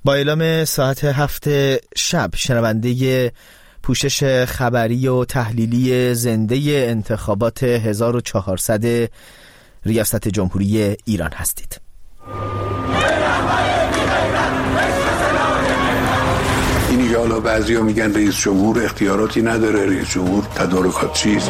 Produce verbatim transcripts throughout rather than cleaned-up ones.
با اعلام ساعت هفت شب شنونده پوشش خبری و تحلیلی زنده انتخابات هزار و چهارصد ریاست جمهوری ایران هستید. اینی که حالا بعضی ها میگن رئیس جمهور اختیاراتی نداره، رئیس جمهور تدارکات چیست؟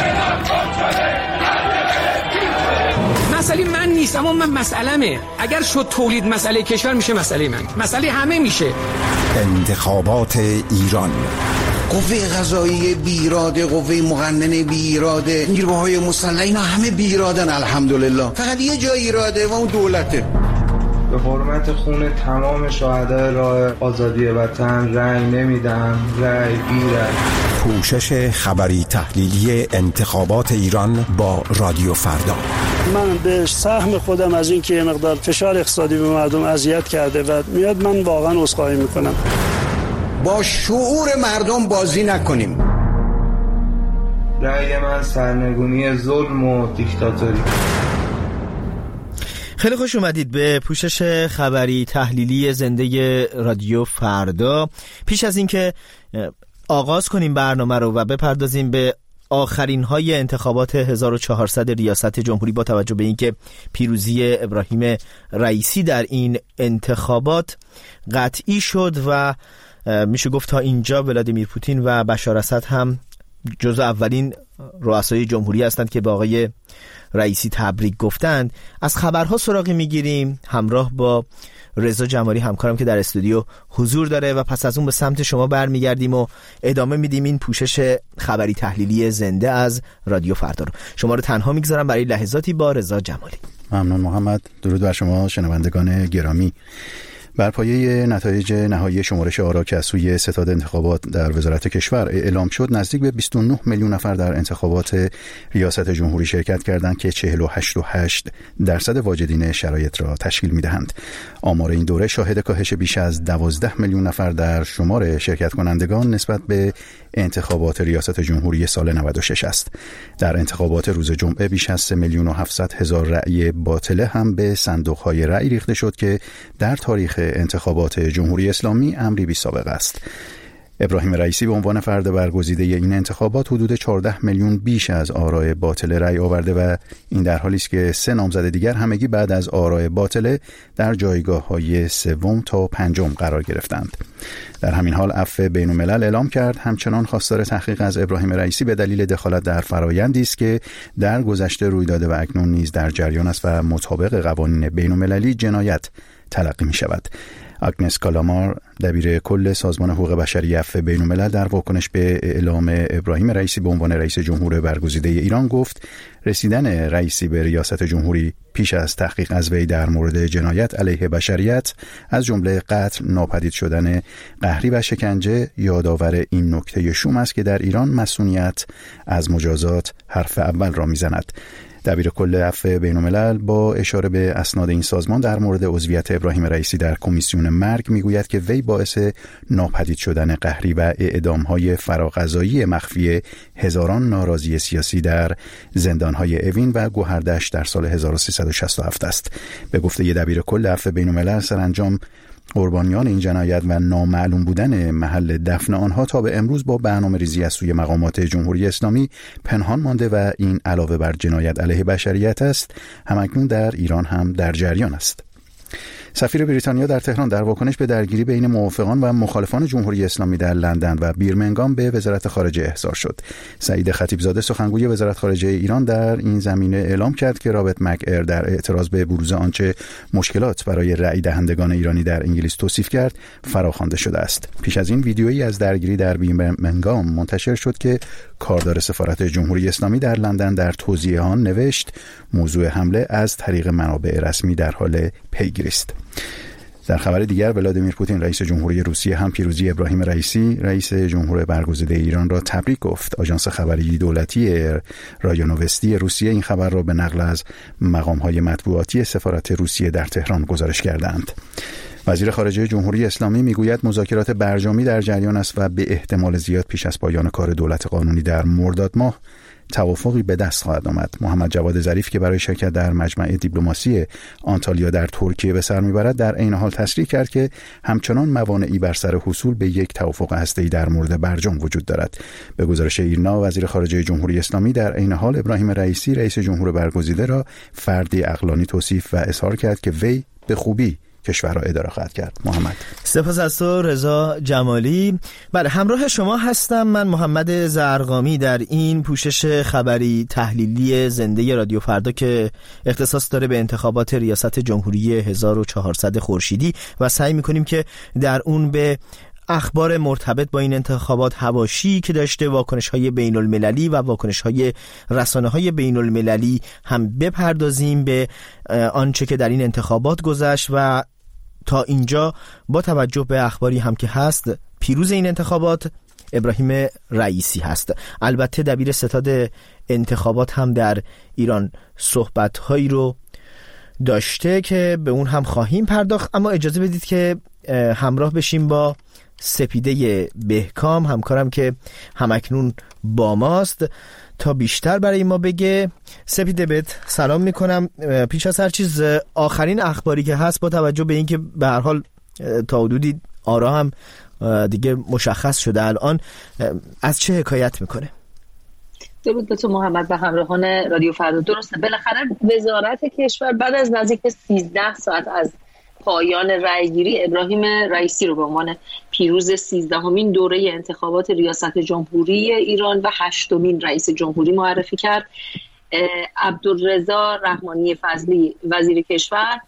مسئله من نیست، اما من مسئله‌مه. اگر شد تولید مسئله کشور میشه مسئله من، مسئله همه میشه. انتخابات ایران، قوه قضاییه بیراده، قوه مقننه بیراده، نیروهای مسلح اینا همه بیرادن الحمدلله. فقط یه جای ایراده و اون دولته. به حرمت خون تمام شهدای راه آزادی وطن رأی نمیدم، رأی بیرد. پوشش خبری تحلیلی انتخابات ایران با رادیو فردا. من به سهم خودم از این که یه مقدار فشار اقتصادی به مردم اذیت کرده و میاد، من واقعا عذرخواهی میکنم. با شعور مردم بازی نکنیم. رأی من سرنگونی ظلم و دیکتاتوری. خیلی خوش اومدید به پوشش خبری تحلیلی زنده رادیو فردا. پیش از اینکه آغاز کنیم برنامه رو و بپردازیم به آخرین های انتخابات هزار و چهارصد ریاست جمهوری، با توجه به اینکه پیروزی ابراهیم رئیسی در این انتخابات قطعی شد و میشه گفت تا اینجا ولادیمیر پوتین و بشار اسد هم جزو اولین رؤسای جمهوری هستند که به آقای رئیسی تبریک گفتند. از خبرها سراغی میگیریم همراه با رضا جمالی همکارم که در استودیو حضور داره و پس از اون به سمت شما برمیگردیم و ادامه میدیم این پوشش خبری تحلیلی زنده از رادیو فردا رو. شما رو تنها میگذارم برای لحظاتی با رضا جمالی. ممنون محمد. درود بر شما شنوندگان گرامی. بر پایه نتایج نهایی شمارش آرا که از سوی ستاد انتخابات در وزارت کشور اعلام شد، نزدیک به بیست و نه میلیون نفر در انتخابات ریاست جمهوری شرکت کردند که چهل و هشت و هشت درصد واجدین شرایط را تشکیل می‌دهند. آمار این دوره شاهد کاهش بیش از دوازده میلیون نفر در شمار شرکت کنندگان نسبت به انتخابات ریاست جمهوری سال نود و شش است. در انتخابات روز جمعه بیش از سه میلیون و هفتصد هزار رأی باطله هم به صندوق‌های رأی ریخته شد که در تاریخ انتخابات جمهوری اسلامی امری بی سابقه است. ابراهیم رئیسی به عنوان فرد برگزیده این انتخابات حدود چهارده میلیون بیش از آراء باطل رأی آورده و این در حالی است که سه نامزد دیگر همگی بعد از آراء باطل در جایگاه‌های سوم تا پنجم قرار گرفتند. در همین حال عفو بین الملل اعلام کرد، همچنان خواستار تحقیق از ابراهیم رئیسی به دلیل دخالت در فرآیندی است که در گذشته روی داده و اکنون نیز در جریان است و مطابق قوانین بین المللی جنایت تلقی می شود. آگنس کالامار، دبیر کل سازمان حقوق بشری عفو بین الملل، در واکنش به اعلام ابراهیم رئیسی به عنوان رئیس جمهور برگزیده ایران گفت رسیدن رئیسی به ریاست جمهوری پیش از تحقیق از وی در مورد جنایت علیه بشریت از جمله قتل، ناپدید شدن قهری و شکنجه یادآور این نکته شوم است که در ایران مسئولیت از مجازات حرف اول را میزند. دبیر کل عفو بین الملل با اشاره به اسناد این سازمان در مورد عضویت ابراهیم رئیسی در کمیسیون مرگ میگوید که وی باعث ناپدید شدن قهری و اعدام‌های فراقضایی مخفی هزاران ناراضی سیاسی در زندان‌های اوین و گوهردشت در سال هزار و سیصد و شصت و هفت است. به گفته دبیر کل عفو بین الملل، سرانجام قربانیان این جنایت و نامعلوم بودن محل دفن آنها تا به امروز با برنامه‌ریزی از سوی مقامات جمهوری اسلامی پنهان مانده و این علاوه بر جنایت علیه بشریت است، همکنون در ایران هم در جریان است. سفیر بریتانیا در تهران در واکنش به درگیری بین موافقان و مخالفان جمهوری اسلامی در لندن و بیرمنگام به وزارت خارجه احضار شد. سعید خطیبزاده، سخنگوی وزارت خارجه ایران، در این زمینه اعلام کرد که رابرت مک‌ایر در اعتراض به بروز آنچه مشکلات برای رأی دهندگان ایرانی در انگلیس توصیف کرد فراخوانده شده است. پیش از این ویدیویی از درگیری در بیرمنگام منتشر شد که کاردار سفارت جمهوری اسلامی در لندن در توضیح آن نوشت موضوع حمله از طریق منابع رسمی در حال پیگیری است. در خبر دیگر، ولادیمیر پوتین رئیس جمهوری روسیه هم پیروزی ابراهیم رئیسی رئیس جمهور برگزیده ایران را تبریک گفت. آژانس خبری دولتی رایانووستی روسیه این خبر را به نقل از مقام‌های مطبوعاتی سفارت روسیه در تهران گزارش کردند. وزیر خارجه جمهوری اسلامی میگوید مذاکرات برجامی در جریان است و به احتمال زیاد پیش از پایان کار دولت قانونی در مرداد ماه توافقی به دست خواهد آمد. محمد جواد ظریف که برای شرکت در مجمع دیپلماسی آنتالیا در ترکیه به سر میبرد در عین حال تصریح کرد که همچنان موانعی بر سر حصول به یک توافق هسته‌ای در مورد برجام وجود دارد. به گزارش ایرنا، وزیر خارجه جمهوری اسلامی در عین حال ابراهیم رئیسی رئیس جمهور برگزیده را فردی عقلانی توصیف و اظهار کرد که وی به خوبی کشور را اداره خواهد کرد. محمد سپاس از تو رضا جمالی. بله، همراه شما هستم من محمد زرقامی در این پوشش خبری تحلیلی زنده رادیو فردا که اختصاص داره به انتخابات ریاست جمهوری هزار و چهارصد خورشیدی و سعی میکنیم که در اون به اخبار مرتبط با این انتخابات حواشی که داشته، واکنش‌های بین‌المللی و واکنش‌های رسانه‌های بین‌المللی هم بپردازیم به آنچه که در این انتخابات گذشت و تا اینجا با توجه به اخباری هم که هست پیروز این انتخابات ابراهیم رئیسی هست. البته دبیر ستاد انتخابات هم در ایران صحبت‌هایی رو داشته که به اون هم خواهیم پرداخت، اما اجازه بدید که همراه بشیم با سپیده بهکام، همکارم که همکنون با ماست، تا بیشتر برای ما بگه. سپیده بهت سلام میکنم. پیش از هر چیز آخرین اخباری که هست با توجه به اینکه به هر حال تا حدودی آرا هم دیگه مشخص شده الان، از چه حکایت میکنه؟ درود به تو محمد و همراهان رادیو فردا. درسته، بالاخره وزارت کشور بعد از نزدیک سیزده ساعت از پایان رأیگیری ابراهیم رئیسی رو به عنوان پیروز سیزدهمین دوره انتخابات ریاست جمهوری ایران و هشتمین رئیس جمهوری معرفی کرد. عبدالرضا رحمانی فضلی وزیر کشور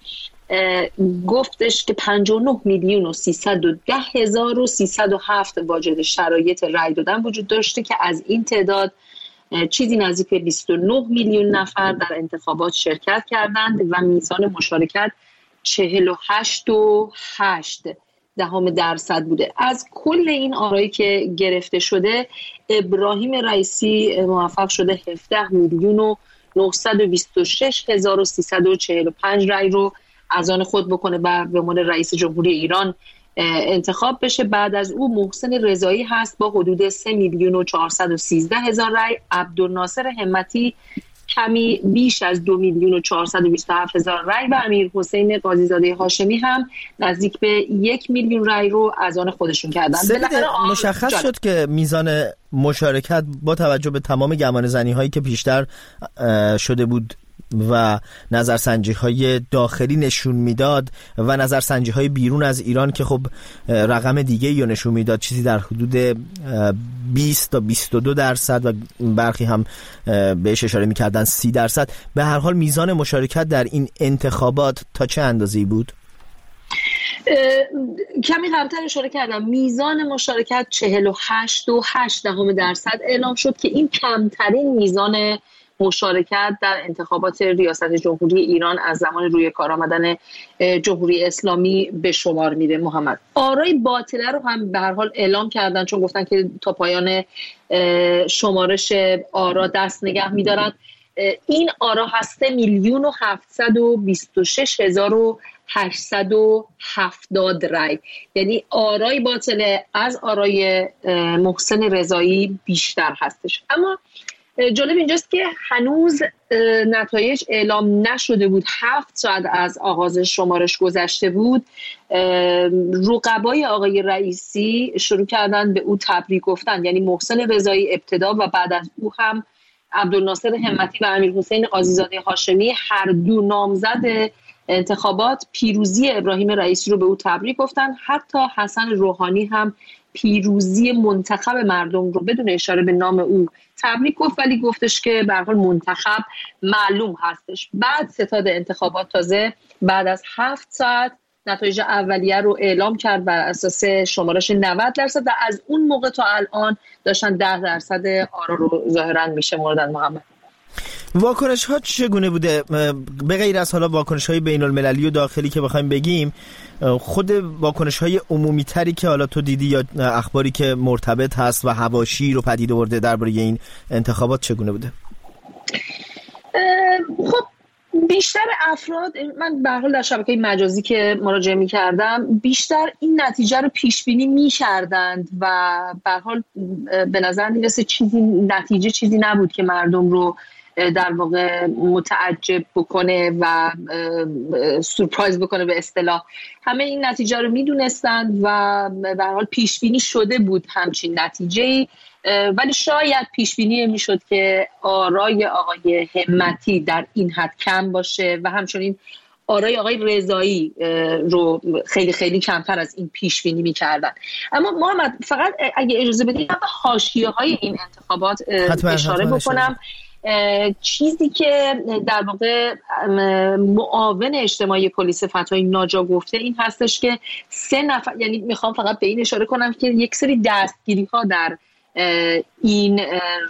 گفتش که پنجاه و نه میلیون و سیصد و ده هزار و سیصد و هفت واجد شرایط رأی دادن وجود داشته که از این تعداد چیزی نزدیک به بیست و نه میلیون نفر در انتخابات شرکت کردند و میزان مشارکت چهل و هشت و هشت دهم درصد بوده. از کل این آرایی که گرفته شده، ابراهیم رئیسی موفق شده هفده میلیون و نهصد و بیست و شش هزار و سیصد و چهل و پنج رأی رو از آن خود بکنه و به عنوان رئیس جمهوری ایران انتخاب بشه. بعد از او محسن رضایی هست با حدود سه میلیون و چهارصد و سیزده هزار رأی. عبدالناصر همتی کمی بیش از دو میلیون و چهارصد و بیست و هفت هزار رأی و امیر حسین قاضیزاده هاشمی هم نزدیک به یک میلیون رأی رو از آن خودشون کردن. مشخص جان. شد که میزان مشارکت با توجه به تمام گمانه‌زنی هایی که پیشتر شده بود و نظرسنجی های داخلی نشون میداد و نظرسنجی های بیرون از ایران که خب رقم دیگه یا نشون میداد، چیزی در حدود بیست تا بیست و دو درصد و برخی هم بهش اشاره میکردن سی درصد. به هر حال میزان مشارکت در این انتخابات تا چه اندازه‌ای بود؟ کمی قبلتر اشاره کردم، میزان مشارکت چهل و هشت و هشت دهم درصد اعلام شد که این کمترین میزان مشارکت در انتخابات ریاست جمهوری ایران از زمان روی کار آمدن جمهوری اسلامی به شمار میره. محمد آرای باطله رو هم به هر حال اعلام کردن، چون گفتن که تا پایان شمارش آرا دست نگه میدارن. این آرا هست میلیون و هفتصد و بیست و شش هزار و هشتصد و هفتاد رای، یعنی آرای باطله از آرای محسن رضایی بیشتر هستش. اما جالب اینجاست که هنوز نتایج اعلام نشده بود. هفت ساعت از آغاز شمارش گذشته بود. رقبای آقای رئیسی شروع کردن به او تبریک گفتن، یعنی محسن رضایی ابتدا و بعد از او هم عبدالناصر همتی و امیر حسین قاضیزاده هاشمی، هر دو نامزد انتخابات، پیروزی ابراهیم رئیسی رو به او تبریک گفتن. حتی حسن روحانی هم پیروزی منتخب مردم رو بدون اشاره به نام او تبریک گفت، ولی گفتش که به هر حال منتخب معلوم هستش. بعد ستاد انتخابات تازه بعد از هفت ساعت نتایج اولیه رو اعلام کرد بر اساس شمارش نود درصد و از اون موقع تا الان داشتن ده درصد آرا رو ظاهراً میشمردن. محمد واکنش ها چگونه بوده؟ به غیر از حالا واکنش های بین المللی و داخلی که بخوایم بگیم، خود واکنش های عمومی تری که حالا تو دیدی یا اخباری که مرتبط هست و حواشی رو پدید آورده درباره این انتخابات چگونه بوده؟ خب بیشتر افراد، من به هر حال در شبکه مجازی که مراجعه می‌کردم، بیشتر این نتیجه رو پیش بینی می‌کردند و به هر حال به نظر می‌رسه چیزی نتیجه چیزی نبود که مردم رو در واقع متعجب بکنه و سورپرایز بکنه به اصطلاح. همه این نتیجه رو میدونستند و به هر حال پیش بینی شده بود همچین نتیجه‌ای، ولی شاید پیش بینی میشد که آرای آقای همتی در این حد کم باشه و همچنین آرای آقای رضایی رو خیلی خیلی کمتر از این پیش بینی می‌کردن. اما محمد فقط اگه اجازه بدید به حاشیه‌های این انتخابات اشاره بکنم. چیزی که در واقع معاون اجتماعی پلیس فتحی ناجا گفته این هستش که سه نفر، یعنی میخوام فقط به این اشاره کنم که یک سری دستگیری ها در این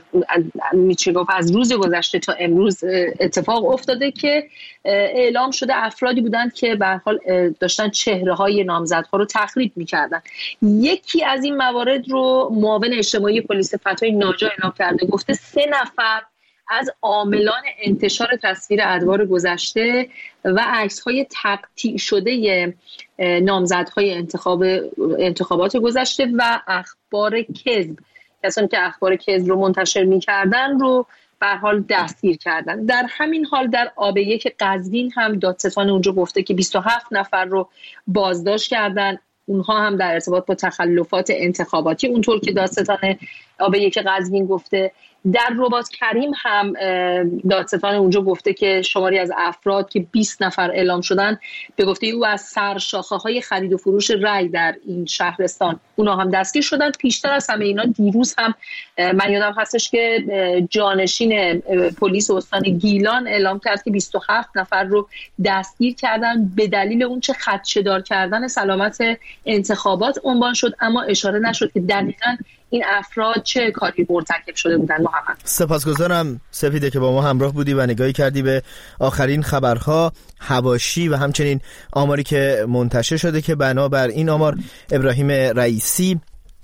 میشه گفت از روز گذشته تا امروز اتفاق افتاده که اعلام شده افرادی بودند که به هر حال داشتن چهره های نامزدها رو تخریب میکردن. یکی از این موارد رو معاون اجتماعی پلیس فتحی ناجا اعلام کرده، گفته سه نفر از عاملان انتشار تصویر ادوار گذشته و عکس‌های تقطیع شده نامزدهای انتخاب انتخابات گذشته و اخبار کذب، کسانی که اخبار کذب رو منتشر می‌کردن رو به هر حال دستگیر کردن. در همین حال در آب یک قزوین هم دادستان اونجا گفته که بیست و هفت نفر رو بازداشت کردن، اونها هم در ارتباط با تخلفات انتخاباتی، اونطور که دادستان آب یک قزوین گفته. در رباط کریم هم دادستان اونجا گفته که شماری از افراد که بیست نفر اعلام شدن به گفته او از سرشاخه‌های خرید و فروش رای در این شهرستان اونا هم دستگیر شدن. پیشتر از همه اینا دیروز هم من یادم هستش که جانشین پلیس استان گیلان اعلام کرد که بیست و هفت نفر رو دستگیر کردن به دلیل اون چه خدشه‌دار کردن سلامت انتخابات عنوان شد، اما اشاره نشد که دقیقاً این افراد چه کاری مرتکب شده بودن. محمد سپاسگزارم سپیده که با ما همراه بودی و نگاهی کردی به آخرین خبرها، حواشی و همچنین آماری که منتشر شده که بنابر این آمار ابراهیم رئیسی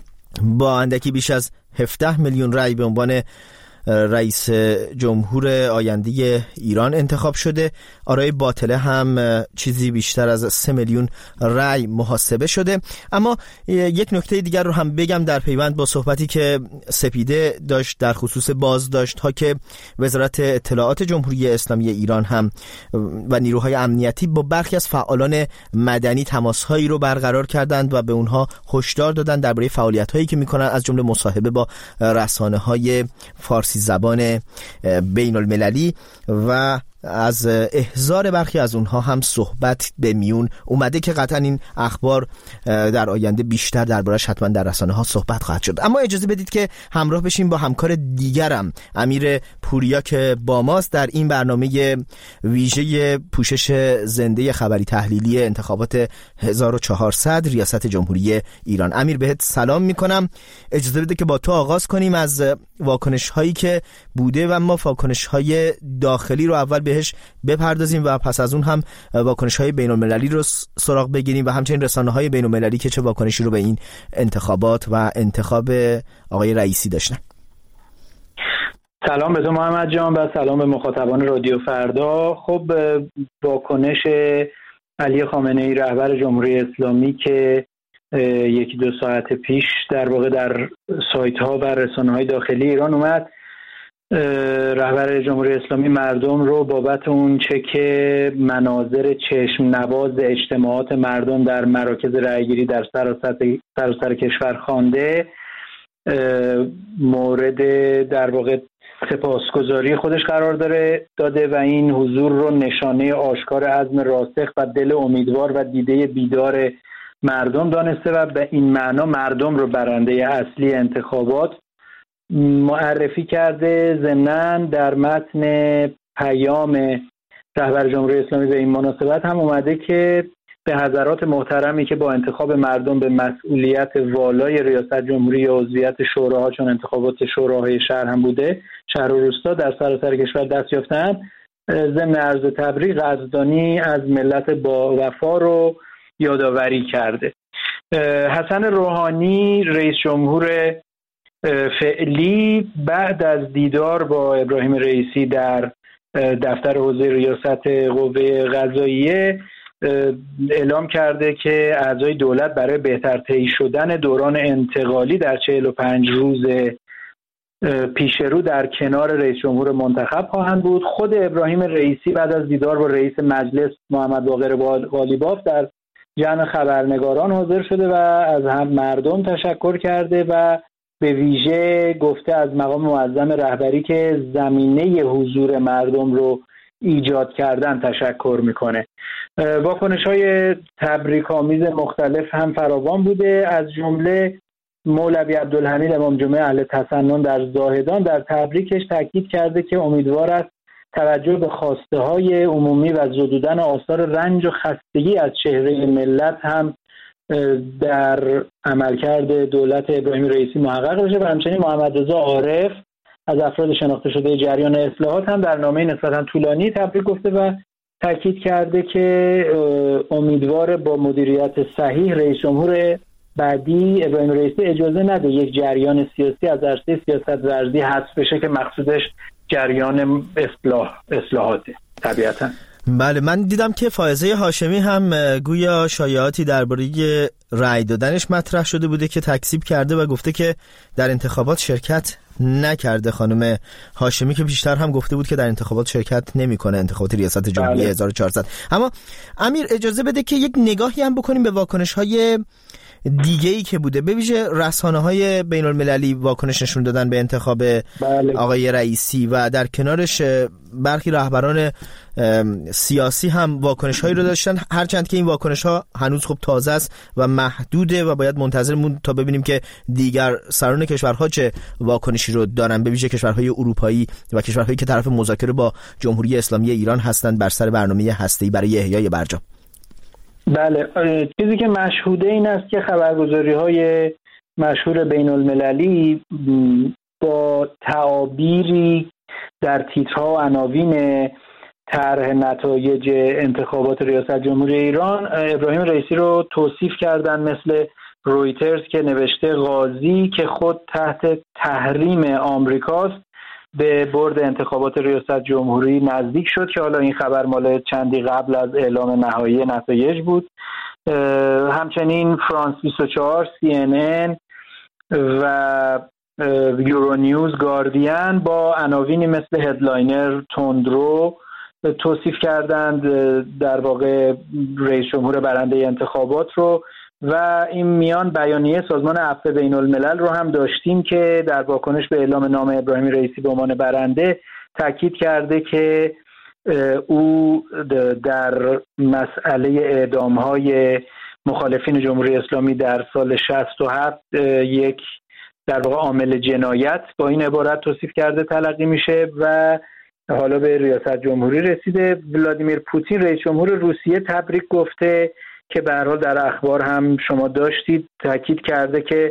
با اندکی بیش از هفده میلیون رای به عنوان رئیس جمهور آینده ایران انتخاب شده. آرای باطله هم چیزی بیشتر از سه میلیون رأی محاسبه شده. اما یک نکته دیگر رو هم بگم در پیوند با صحبتی که سپیده داشت در خصوص بازداشت ها که وزارت اطلاعات جمهوری اسلامی ایران هم و نیروهای امنیتی با برخی از فعالان مدنی تماس هایی رو برقرار کردند و به اونها هشدار دادند درباره فعالیت هایی که میکنن، از جمله مصاحبه با رسانه های فارسی زبان بین المللی و از احضار برخی از اونها هم صحبت به میون اومده که قطعا این اخبار در آینده بیشتر دربارش حتما در رسانه ها صحبت خواهد شد. اما اجازه بدید که همراه بشیم با همکار دیگرم امیر پوریا که با ماست در این برنامه ویژه پوشش زنده خبری تحلیلی انتخابات هزار و چهارصد ریاست جمهوری ایران. امیر بهت سلام میکنم. اجازه بده که با تو آغاز کنیم از واکنش هایی که بوده و ما واکنش های داخلی رو اول بهش بپردازیم و پس از اون هم واکنش های بین المللی رو سراغ بگیریم و همچنین رسانه های بین المللی که چه واکنشی رو به این انتخابات و انتخاب آقای رئیسی داشتن. سلام به تو محمد جان و سلام به مخاطبان رادیو فردا. خب واکنش علی خامنه ای رهبر جمهوری اسلامی که یکی دو ساعت پیش در واقع در سایت ها و رسانه های داخلی ایران اومد، رهبر جمهوری اسلامی مردم رو بابت اون چه که مناظر چشم نواز اجتماعات مردم در مراکز رأیگیری در سراسر سراسر کشور خوانده، مورد در واقع سپاسگزاری خودش قرار داره داده و این حضور رو نشانه آشکار عزم راسخ و دل امیدوار و دیده بیدار مردم دانسته و به این معنا مردم رو برنده اصلی انتخابات معرفی کرده. ضمناً در متن پیام رهبر جمهوری اسلامی به این مناسبت هم اومده که به حضرات محترمی که با انتخاب مردم به مسئولیت والای ریاست جمهوری یا عضویت شوراها، چون انتخابات شوراهای شهر هم بوده، شهر و روستا در سراسر کشور دست یافتند، ضمن عرض تبریک قدردانی از ملت با وفا رو یادآوری کرده. حسن روحانی رئیس جمهور فعلی بعد از دیدار با ابراهیم رئیسی در دفتر حوزه ریاست قوه قضاییه اعلام کرده که اعضای دولت برای بهتر طی شدن دوران انتقالی در چهل و پنج روز پیشرو در کنار رئیس جمهور منتخب خواهند بود. خود ابراهیم رئیسی بعد از دیدار با رئیس مجلس محمد باقر قالیباف در جمع خبرنگاران حاضر شده و از هم مردم تشکر کرده و به ویژه گفته از مقام معظم رهبری که زمینه حضور مردم رو ایجاد کردن تشکر میکنه. واکنش‌های تبریک‌آمیز مختلف هم فراوان بوده، از جمله مولوی عبدالحمید امام جمعه اهل تسنن در زاهدان در تبریکش تاکید کرده که امیدوار است توجه به خواسته‌های عمومی و زدودن آثار رنج و خستگی از چهره ملت هم در عملکرد دولت ابراهیم رئیسی محقق بشه و همچنین محمد رضا عارف از افراد شناخته شده جریان اصلاحات هم در نامه نسبتاً طولانی تبریک گفته و تاکید کرده که امیدوار با مدیریت صحیح رئیس جمهور بعدی ابراهیم رئیسی اجازه نده یک جریان سیاسی از عرصه سیاست ورزی حذف بشه که مقصودش جریان اصلاح اصلاحاته. طبیعتاً بله، من دیدم که فائزه هاشمی هم گویا شایعاتی درباره رأی دادنش مطرح شده بوده که تکذیب کرده و گفته که در انتخابات شرکت نکرده. خانم هاشمی که بیشتر هم گفته بود که در انتخابات شرکت نمیکنه، انتخابات ریاست جمهوری بله. هزار و چهارصد. اما امیر اجازه بده که یک نگاهی هم بکنیم به واکنش‌های دیگه‌ای که بوده، به ویژه رسانه‌های بین‌المللی واکنش نشون دادن به انتخاب بله. آقای رئیسی و در کنارش برخی رهبران سیاسی هم واکنش‌هایی رو داشتن، هرچند که این واکنش‌ها هنوز خب تازه است و محدوده و باید منتظر موند تا ببینیم که دیگر سران کشورها چه واکنشی رو دارن، به ویژه کشورهای اروپایی و کشورهایی که طرف مذاکره با جمهوری اسلامی ایران هستند بر سر برنامه هسته‌ای برای احیای برجام. بله، چیزی که مشهوده این است که خبرگزاری‌های مشهور بین‌المللی با تعابیری در تیترها و عناوین طرح نتایج انتخابات ریاست جمهوری ایران ابراهیم رئیسی رو توصیف کردن، مثل رویترز که نوشته قاضی که خود تحت تحریم آمریکاست به برد انتخابات ریاست جمهوری نزدیک شد، که حالا این خبر مال چندی قبل از اعلام نهایی نتایج بود. همچنین فرانس بیست و چهار، سی ان ان و یورونیوز، گاردین با عناوینی مثل هدلاینر تندرو توصیف کردند در واقع رئیس جمهور برنده انتخابات رو و این میان بیانیه سازمان عفو بین الملل رو هم داشتیم که در واکنش به اعلام نام ابراهیم رئیسی به عنوان برنده تاکید کرده که او در مسئله اعدام‌های مخالفین جمهوری اسلامی در سال شصت و هفت یک در واقع عامل جنایت با این عبارت توصیف کرده تلقی میشه و حالا به ریاست جمهوری رسیده. ولادیمیر پوتین رئیس جمهور روسیه تبریک گفته که به هر حال در اخبار هم شما داشتید، تاکید کرده که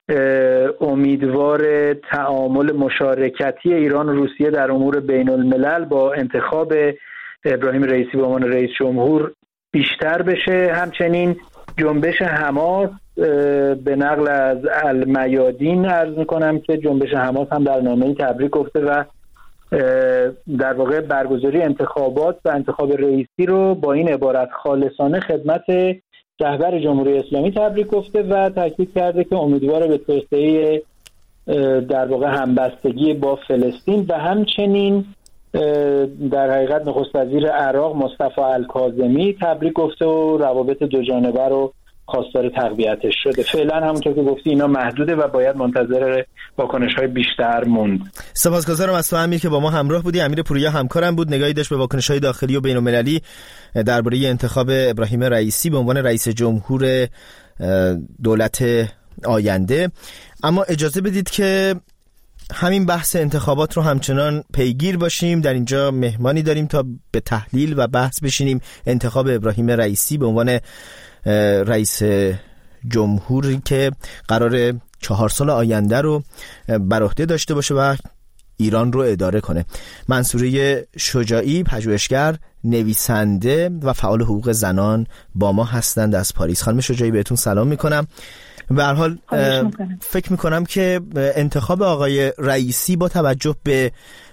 امیدوار تعامل مشارکتی ایران و روسیه در امور بین الملل با انتخاب ابراهیم رئیسی به عنوان رئیس جمهور بیشتر بشه. همچنین جنبش حماس، به نقل از المیادین عرض میکنم که جنبش حماس هم در نامه‌ای تبریک گفته و در واقع برگزاری انتخابات و انتخاب رئیسی رو با این عبارت خالصانه خدمت رهبر جمهوری اسلامی تبریک گفته و تاکید کرده که امیدوار به توسعه در واقع همبستگی با فلسطین و همچنین در حقیقت نخست وزیر عراق مصطفی الکاظمی تبریک گفته و روابط دو جانبه رو خواستار تقویتش شده. فعلا همونطور که گفتی اینا محدوده و باید منتظر واکنش‌های بیشتر موند. سپاسگزارم از تو امیر که با ما همراه بودی. امیر پوریا همکارم بود، نگاهی داشت به واکنش‌های داخلی و بین‌المللی درباره انتخاب ابراهیم رئیسی به عنوان رئیس جمهور دولت آینده. اما اجازه بدید که همین بحث انتخابات رو همچنان پیگیر باشیم. در اینجا مهمانی داریم تا به تحلیل و بحث بشینیم انتخاب ابراهیم رئیسی به عنوان رئیس جمهوری که قرار چهار سال آینده رو بر عهده داشته باشه و ایران رو اداره کنه. منصوره شجاعی، پژوهشگر، نویسنده و فعال حقوق زنان با ما هستند از پاریس. خانم شجاعی بهتون سلام میکنم. به هر حال فکر میکنم که انتخاب آقای رئیسی با توجه به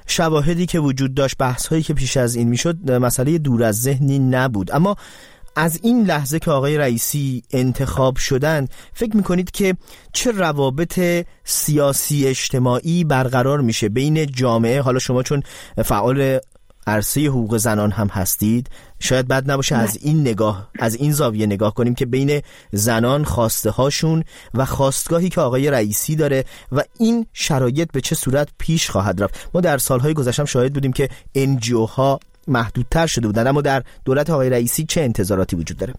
شواهدی که وجود داشت، بحث‌هایی که پیش از این میشد، مسئله دور از ذهنی نبود. اما از این لحظه که آقای رئیسی انتخاب شدند، فکر میکنید که چه روابط سیاسی اجتماعی برقرار میشه بین جامعه؟ حالا شما چون فعال عرصه حقوق زنان هم هستید، شاید بد نباشه نه. از این نگاه از این زاویه نگاه کنیم که بین زنان، خواسته هاشون و خواستگاهی که آقای رئیسی داره و این شرایط به چه صورت پیش خواهد رفت. ما در سالهای گذشته شاهد بودیم که ان جی او ها محدودتر شده بودن، اما در دولت آقای رئیسی چه انتظاراتی وجود داره؟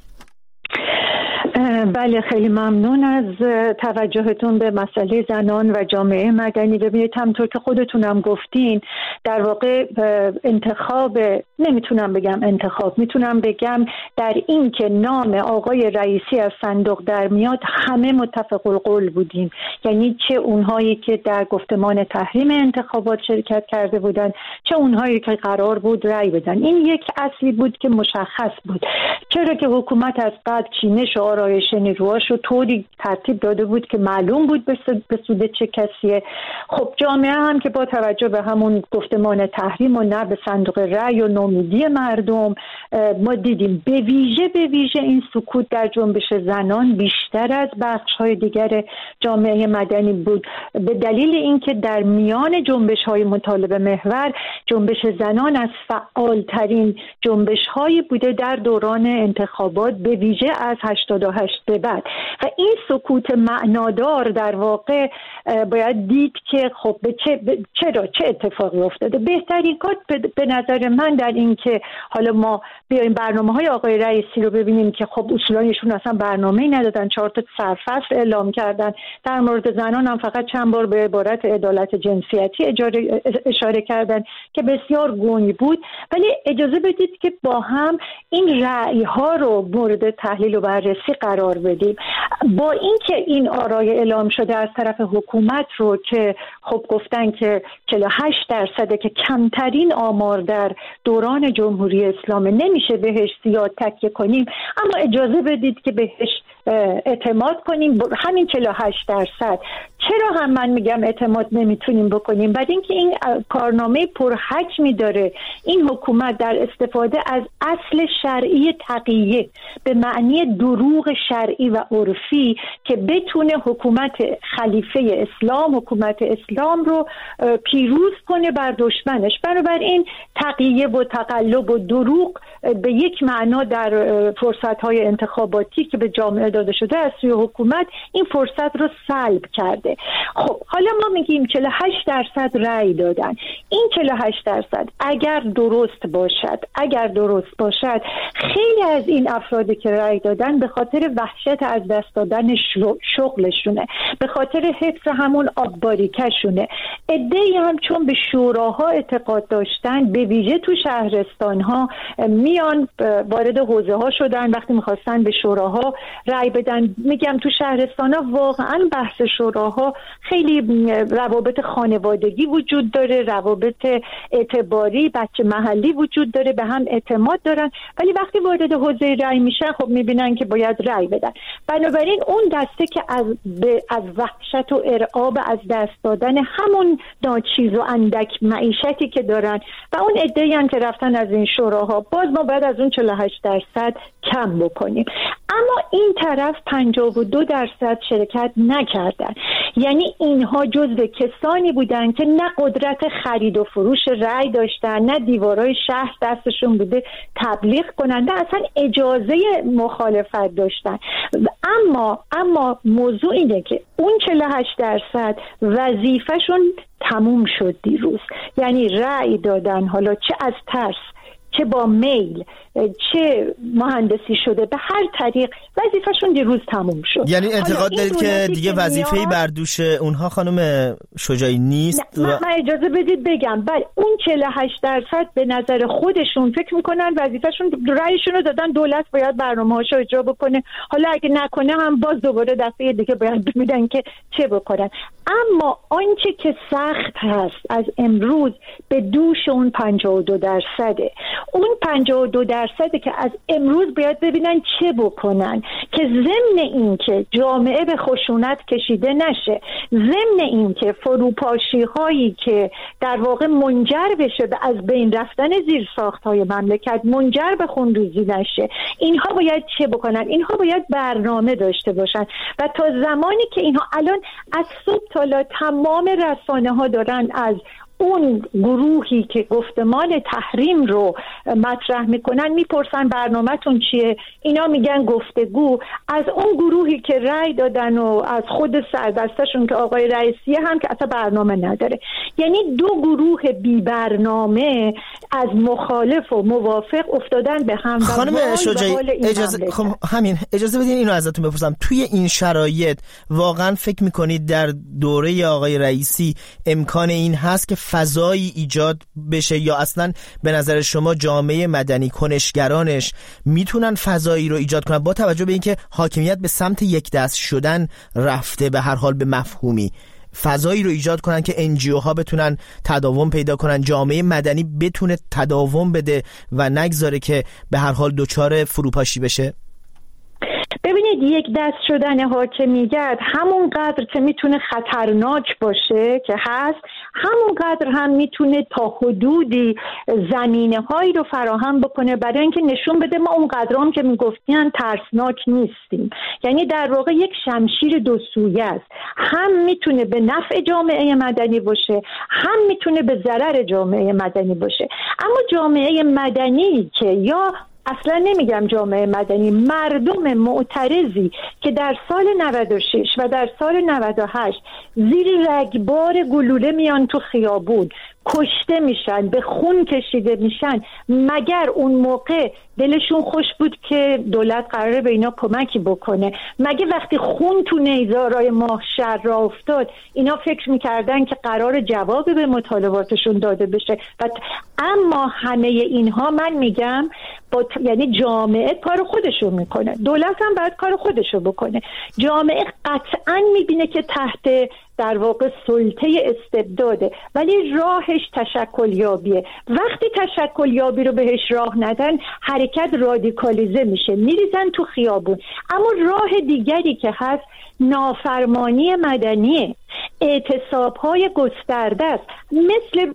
بله، خیلی ممنون از توجهتون به مسئله زنان و جامعه مدنی. ببینید همونطور که خودتونم گفتین، در واقع انتخاب، نمیتونم بگم انتخاب، میتونم بگم در این که نام آقای رئیسی از صندوق در میاد همه متفق القول بودیم، یعنی چه اونهایی که در گفتمان تحریم انتخابات شرکت کرده بودن، چه اونهایی که قرار بود رأی بدن. این یک اصلی بود که مشخص بود، چرا که حکومت از قبل چینش و آرایش نیروهاش رو طوری ترتیب داده بود که معلوم بود به سود چه کسیه. خب جامعه هم که با توجه به همون گفتمان تحریم و نه به صندوق رأی و نومیدی مردم، ما دیدیم به ویژه به ویژه این سکوت در جنبش زنان بیشتر از بخش‌های دیگر جامعه مدنی بود، به دلیل اینکه در میان جنبش‌های مطالبه محور جنبش زنان از فعالترین جنبش‌هایی بوده در دوران انتخابات، به ویژه از هشتاد و هشت به بعد. و این سکوت معنادار در واقع باید دید که خب به چه به چرا چه اتفاقی افتاده. بهترین کار به نظر من در این که حالا ما بیایم برنامه‌های آقای رئیسی رو ببینیم که خب اصولاً ایشون اصلا برنامه‌ای ندادن، چهار تا سرفصل اعلام کردن. در مورد زنان هم فقط چند بار به عبارت عدالت جنسیتی اجاره اشاره کردن که بسیار گنگ بود. ولی اجازه بدید که با هم این رأی‌ها رو مورد تحلیل و بررسی قرار بدیم. با اینکه این آرای اعلام شده از طرف حکومت رو که خب گفتن که چهل و هشت درصده که کمترین آمار در دوران جمهوری اسلامی، نمیشه بهش زیاد تکیه کنیم، اما اجازه بدید که بهش اعتماد کنیم. همین چهل و هشت درصد چرا هم من میگم اعتماد نمیتونیم بکنیم؟ بعد اینکه این کارنامه پرحجمی داره این حکومت در استفاده از اصل شرعی تقیه به معنی دروغ شرعی و عرفی که بتونه حکومت خلیفه اسلام، حکومت اسلام رو پیروز کنه بر دشمنش. بنابراین تقیه و تقلب و دروغ به یک معنا در فرصت‌های انتخاباتی که به جامعه داده شده از سوی حکومت این فرصت رو سلب کرده. خب حالا ما میگیم چهل و هشت درصد رأی دادن. این چهل و هشت درصد اگر درست باشد اگر درست باشد خیلی از این افرادی که رأی دادن به خاطر وحشت از دست دادن شغلشونه، به خاطر حفظ همون آب‌باریکه‌شونه. عده‌ای هم چون به شوراها اعتقاد داشتن، به ویژه تو شهرستان‌ها میان وارد حوزه ها شدن وقتی میخواستن به شوراها رأی بدن. میگم تو شهرستان‌ها واقعا بحث شوراها خیلی روابط خانوادگی وجود داره، روابط اعتباری بچه محلی وجود داره، به هم اعتماد دارن، ولی وقتی وارد حوزه رأی میشن خب میبینن که باید رأی بدن. بنابراین اون دسته که از از وحشت و ارعاب از دست دادن همون ناچیز و اندک معیشتی که دارن و اون عده‌ای هم که رفتن از این شوراها، باز ما باید از اون چهل و هشت درصد کم بکنیم. اما این طرف پنجاه و دو درصد شرکت نکردن، یعنی اینها جزو کسانی بودن که نه قدرت خرید و فروش رأی داشتن، نه دیوارای شهر دستشون بوده تبلیغ کنن، نه اصلا اجازه مخالفت داشتن. اما اما موضوع اینه که اون چهل و هشت درصد وظیفه‌شون تموم شد دیروز، یعنی رأی دادن، حالا چه از ترس، چه با میل، چه مهندسی شده، به هر طریق وظیفه‌شون دیروز تموم شد. یعنی اعتقاد دارید که دیگه وظیفه‌ای بر دوش اونها خانم شجاعی نیست؟ نه، من اجازه بدید بگم، بله اون چهل و هشت درصد به نظر خودشون فکر میکنن وظیفه‌شون، رأیشون رو دادن، دولت باید برنامه‌هاشو اجرا بکنه، حالا اگه نکنه هم باز دوباره دفعه دیگه باید ببینن که چه بکنن. اما آنچه که سخت هست از امروز به دوش اون پنجاه و دو درصده، اون پنجاه و دو درصده که از امروز باید ببینن چه بکنن که ضمن این که جامعه به خشونت کشیده نشه، ضمن این که فروپاشی هایی که در واقع منجر بشه به از بین رفتن زیرساخت های مملکت، منجر به خونریزی نشه، اینها باید چه بکنن؟ اینها باید برنامه داشته باشن و تا زمانی که اینها الان از صبح تا تمام رسانه ها دارن از اون گروهی که گفتمان تحریم رو مطرح میکنن میپرسن برنامه‌تون چیه؟ اینا میگن گفتگو. از اون گروهی که رأی دادن و از خود سردستشون که آقای رئیسی هم که اصلا برنامه نداره. یعنی دو گروه بی برنامه از مخالف و موافق افتادن به هم. خانم شجاعی اجازه خب همین اجازه بدین اینو ازتون بپرسم، توی این شرایط واقعا فکر میکنید در دوره آقای رئیسی امکان این هست که فضایی ایجاد بشه یا اصلا به نظر شما جامعه مدنی کنشگرانش میتونن فضایی رو ایجاد کنن با توجه به اینکه حاکمیت به سمت یک دست شدن رفته، به هر حال به مفهومی فضایی رو ایجاد کنن که انجیو ها بتونن تداوم پیدا کنن، جامعه مدنی بتونه تداوم بده و نگذاره که به هر حال دچار فروپاشی بشه؟ ببینید یک دست شدن حاکمیت همون قدر که میتونه خطرناک باشه که هست، همون قدر هم میتونه تا حدودی زمینه هایی رو فراهم بکنه برای اینکه نشون بده ما اون قدرام که میگفتین ترسناک نیستیم. یعنی در واقع یک شمشیر دو سویه است، هم میتونه به نفع جامعه مدنی باشه، هم میتونه به ضرر جامعه مدنی باشه. اما جامعه مدنی که یا اصلا نمیگم جامعه مدنی، مردم معترضی که در سال نود و شش و در سال نود و هشت زیر رگبار گلوله میان تو خیابون، کشته میشن، به خون کشیده میشن، مگر اون موقع دلشون خوش بود که دولت قراره به اینا کمکی بکنه؟ مگه وقتی خون تو نیزارای ماهشهر را افتاد اینا فکر میکردن که قرار جواب به مطالباتشون داده بشه؟ و اما همه اینها من میگم با ت... یعنی جامعه کار خودشو میکنه، دولت هم باید کار خودشو بکنه. جامعه قطعا میبینه که تحت در واقع سلطه استبداده، ولی راهش تشکلیابیه. وقتی تشکلیابی رو بهش راه ندن حرکت رادیکالیزه میشه، میریزن تو خیابون. اما راه دیگری که هست نافرمانی مدنیه، اعتصاب‌های گسترده است، مثل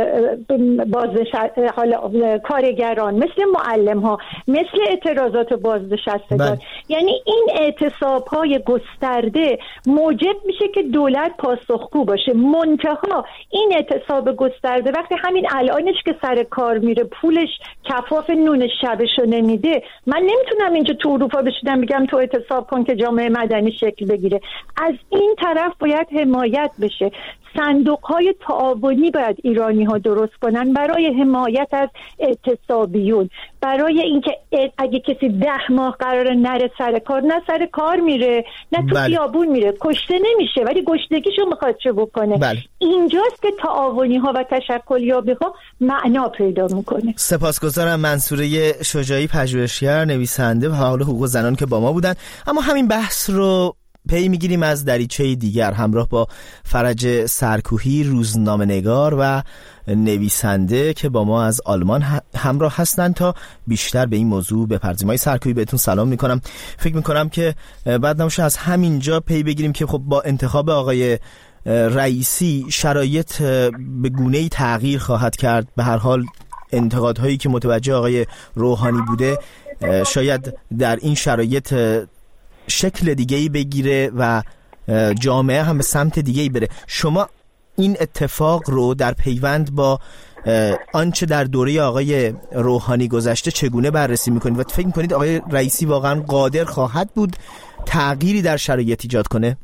بازنشست حالا کارگران، مثل معلم‌ها، مثل اعتراضات بازنشستگان. یعنی این اعتصاب‌های گسترده موجب میشه که دولت پاسخگو باشه. منتها این اعتصاب گسترده وقتی همین الانش که سر کار میره پولش کفاف نون شبشو نمیده، من نمیتونم اینجا تو اروپا بشینم بگم تو اعتصاب کن که جامعه مدنی شکل بگیره. از این طرف باید حمایت بشه. صندوق‌های تعاونی باید ایرانی‌ها درست کنن برای حمایت از اعتصابیون، برای اینکه اگه کسی ده ماه قراره نره سر کار، نه سر کار میره نه تو خیابون میره، کشته نمیشه ولی گشنگیشو میخواد چه بکنه. بله. اینجاست که تعاونی‌ها و تشکلیابی‌ها معنا پیدا میکنه. سپاسگزارم. منصوره شجاعی، پژوهشگر، نویسنده و فعال حقوق زنان که با ما بودن. اما همین بحث رو پی میگیریم از دریچه دیگر همراه با فرج سرکوهی، روزنامه‌نگار و نویسنده که با ما از آلمان همراه هستند تا بیشتر به این موضوع بپردازیم. آقای سرکوهی بهتون سلام میکنم. فکر میکنم که بعد نمیشه از همینجا پی بگیریم که خب با انتخاب آقای رئیسی شرایط به گونه‌ای تغییر خواهد کرد. به هر حال انتقادهایی که متوجه آقای روحانی بوده شاید در این شرایط شکل دیگه‌ای بگیره و جامعه هم به سمت دیگه‌ای بره. شما این اتفاق رو در پیوند با آنچه در دوره آقای روحانی گذشته چگونه بررسی میکنید و فکر میکنید آقای رئیسی واقعا قادر خواهد بود تغییری در شرایط ایجاد کنه؟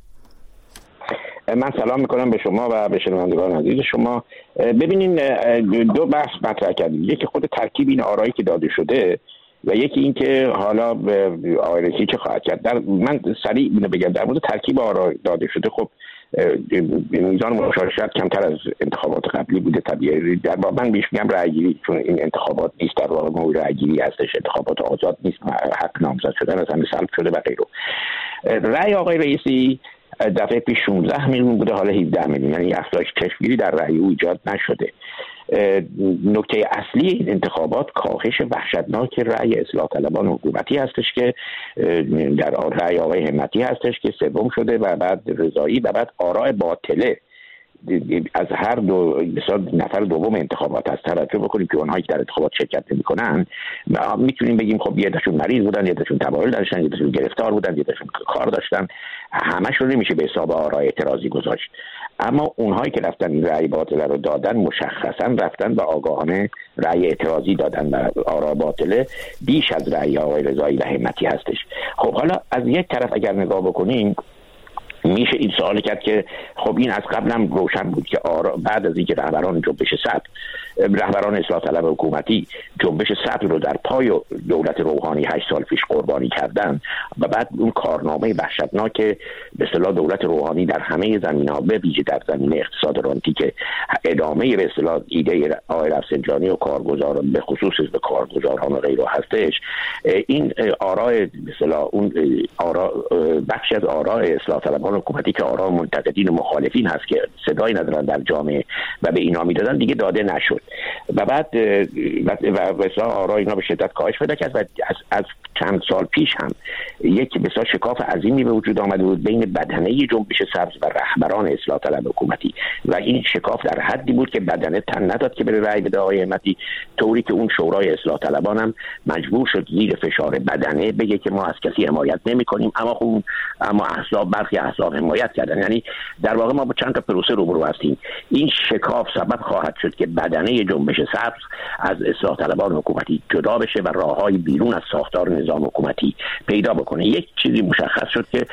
من سلام میکنم به شما و به شنوندگان عزیز شما. ببینین دو بحث مطرح کردیم، یکی خود ترکیب این آرایی که داده شده و یکی این که حالا آقای رئیسی چه خواهد کرد. در من سریع اینو بگم در مورد ترکیب آرا داده شده. خب میزان مشارکت کمتر از انتخابات قبلی بوده طبیعی. در واقع من بیش میگم رأیگیری، چون این انتخابات نیست، در واقع موضوع رأیگیری هستش، انتخابات آزاد نیست، حق نامزد شدن از همه سلب شده و غیره. رأی آقای رئیسی دفعه پیش شانزده میلیون بوده، حالا هفده میلیون، یعنی افزایش چشمگیری در رأی او ایجاد نشده. نکته اصلی این انتخابات کاهش وحشتناک رأی اصلاح طلبان حکومتی هستش که در رأی آقای همتی هستش که سوم شده و بعد رضایی و بعد آراء باطله از هر دو مثلا نفر دوم انتخابات هست. توجه بکنیم که اونهایی که در انتخابات شرکت نمی‌کنن میتونیم بگیم خب یه دشون مریض بودن، یه دشون تبایل داشتن، یه دشون گرفتار بودن، یه دشون کار داشتن، همشون نمیشه به حساب آراء اعتراضی گذاشت. اما اونهایی که رفتن این رأی باطله رو دادن مشخصا رفتن و آگاهانه رأی اعتراضی دادن و آراء باطله بیش از رأی آقای رضایی و همتی هستش. خب حالا از یک طرف اگر نگاه بکنیم میشه این سوال کرد که خب این از قبل هم روشن بود که آرا بعد از اینکه رهبران جنبش صدر رهبران اصلاح طلب حکومتی جنبش صدر رو در پای دولت روحانی هشت سال پیش قربانی کردن و بعد اون کارنامه وحشتناک به اصطلاح دولت روحانی در همه زمینه‌ها به ویژه در زمینه اقتصاد رانتی که ادامه به اصطلاح ایده آقای رفسنجانی و کارگزاران به خصوص به کارگزاران و غیره هستش، این آراء به اصطلاح اون آراء بخشی از آراء اصلاح طلبان حکومتی که آراء منتقدین و مخالفین هست که صدای ندارن در جامعه و به اینا میدادن دیگه داده نشد و بعد و مثلا آراء اینا به شدت کاهش پیدا کرد و از, از چند سال پیش هم یک مثلا شکاف عظیمی به وجود آمده بود بین بدنه جنبش سبز و رهبران اصلاح طلب حکومتی و این شکاف در حدی بود که بدنه تن نداد که بره رأی بده آقای همتی، طوری که اون شورای اصلاح طلبان هم مجبور شد زیر فشار بدنه بگه که ما از کسی حمایت نمی‌کنیم، اما خب اما احزاب برخی احزاب حمایت کردن. یعنی در واقع ما با چند تا پروسه روبرو هستیم. این شکاف سبب خواهد شد که بدنه جنبش سبز از اصلاح طلبان حکومتی جدا بشه و راههای بیرون از ساختار نظام حکومتی پیدا بکنه. یک چیزی مشخص شد که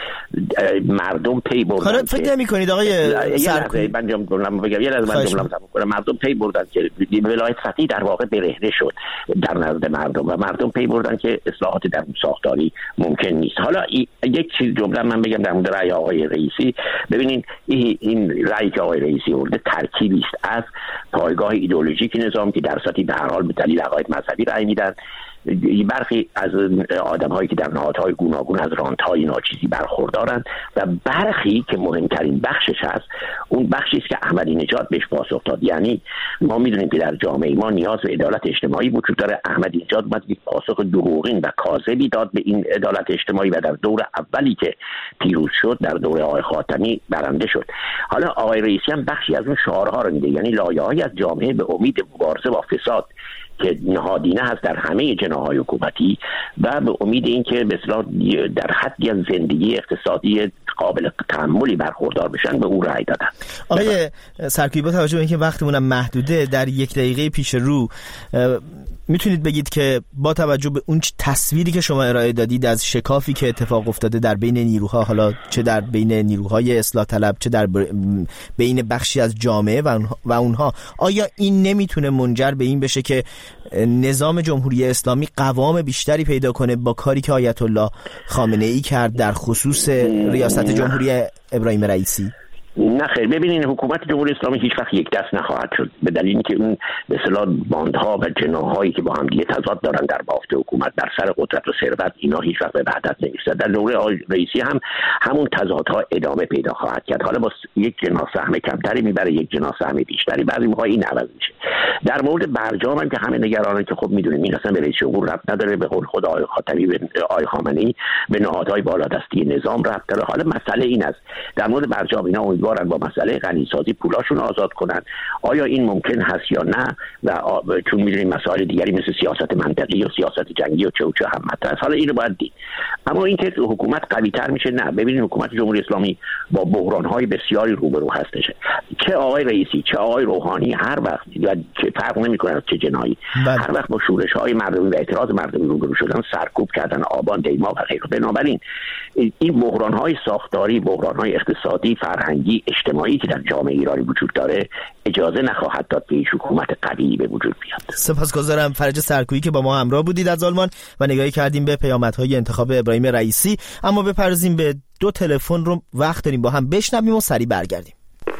مردم پی بردن. حالا فکر نمی‌کنید آقای سرکوبی من جمله بگم یه لحظه من جمله بگم مردم پی بردن که ولایت فقیه در واقع برهنه شد در نزد مردم و مردم پی بردن که اصلاحات در ساختاری ممکن نیست. حالا یک چیز جمله من بگم در مورد رأی آقای رئیسی. ببینید این رأیی که آقای رئیسی آورده ترکیبی است از پایگاه ایدئولوژیک نظام که در سطحی به هر حال به دلیل عقاید مذهبی رأی میدن، برخی از آدم‌هایی که در نهادهای گوناگون از رانت‌های ناچیزی برخوردارند و برخی که مهمترین بخشش هست اون بخشی است که احمدی نژاد بهش پاسخ داد. یعنی ما می‌دونیم که در جامعه ما نیاز به عدالت اجتماعی وجود داره. احمدی نژاد اومد یک پاسخ دروغین و کاذبی داد به این عدالت اجتماعی و در دور اولی که پیروز شد در دوره آقای خاتمی برنده شد. حالا آقای رئیسی هم بخشی از اون شعارها رو میده، یعنی لایه‌هایی از جامعه به امید مبارزه با فساد که نهادینه هست در همه جناح‌های حکومتی و به امید اینکه به اصطلاح در حدی از زندگی اقتصادی قابل تحملی برخوردار بشن به اون رأی دادن. آقای سرکوبی با توجه به اینکه وقتمون محدوده در یک دقیقه پیش رو میتونید بگید که با توجه به اون تصویری که شما ارائه دادید از شکافی که اتفاق افتاده در بین نیروها، حالا چه در بین نیروهای اصلاح طلب چه در بین بخشی از جامعه و اونها، آیا این نمیتونه منجر به این بشه که نظام جمهوری اسلامی قوام بیشتری پیدا کنه با کاری که آیت الله خامنه ای کرد در خصوص ریاست جمهوری ابراهیم رئیسی؟ نه خیر، ببینین حکومت جمهوری اسلامی هیچ وقت یک دست نخواهد شد به دلیل اینکه اون به اصطلاح باندها و جناحایی که با هم دیگه تضاد دارن در بافت حکومت در سر قدرت و ثروت اینا هیچ وقت به وحدت نمیرسن. در دوره رئیسی هم همون تضادها ادامه پیدا خواهد کرد، حالا با یک جناح سهم کمتری میبره یک جناح سهم بیشتری، بعضی موقع این عوض میشه. در مورد برجام هم که همه نگرانن که خب میدونیم این اصلا به رئیس جمهور ربط نداره، به قول خود آقای خاتمی به آقای خامنه‌ای به نهادهای بالادستی نظام ربط داره. حالا مسئله این است در مورد برجام اینا امیدوارن با مسئله غنیسازی پولاشون آزاد کنن. آیا این ممکن هست یا نه؟ و آ... چون می‌دونیم مسائل دیگری مثل سیاست منطقی و سیاست جنگی و چه و چه هم مطرح است. حالا اینو باید دید. اما اینکه حکومت قوی‌تر میشه، نه. ببینید حکومت جمهوری اسلامی با بحران‌های بسیاری روبرو هستش. چه آقای رئیسی چه آقای روحانی هر وقت یا چه فرق نمی‌کنه چه جنایی بله. هر وقت با شورش‌های مردمی و اعتراض مردمی روبرو شدن، سرکوب کردن آبان دیما و غیره. بنابراین این بحران‌های ساختاری، بحران‌های اقتصادی، فرهنگی، اجتماعی که در جامعه ایرانی وجود داره اجازه نخواهد داد که حکومت قوی به وجود بیاد. سپاسگزارم فرج سرکویی که با ما همراه بودید از آلمان و نگاهی کردیم به پیامدهای انتخاب ابراهیم رئیسی. اما بپردازیم به دو تلفن رو وقت داریم با هم بشنویم و سریع برگردیم.